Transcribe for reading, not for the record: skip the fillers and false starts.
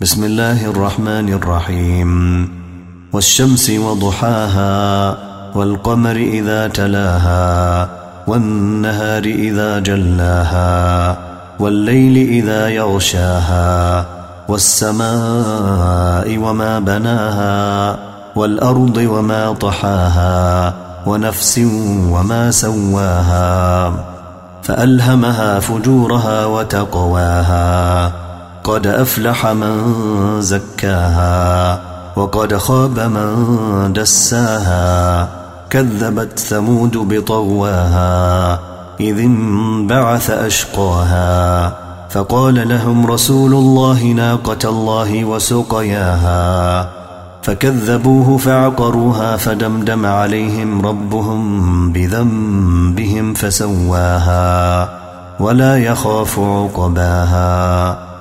بسم الله الرحمن الرحيم. والشمس وضحاها والقمر إذا تلاها والنهار إذا جلاها والليل إذا يغشاها والسماء وما بناها والأرض وما طحاها ونفس وما سواها فألهمها فجورها وتقواها قد أفلح من زكاها وقد خاب من دساها كذبت ثمود بطغواها إذ انبعث أشقاها فقال لهم رسول الله ناقة الله وسقياها فكذبوه فعقروها فدمدم عليهم ربهم بذنبهم فسواها ولا يخاف عقباها.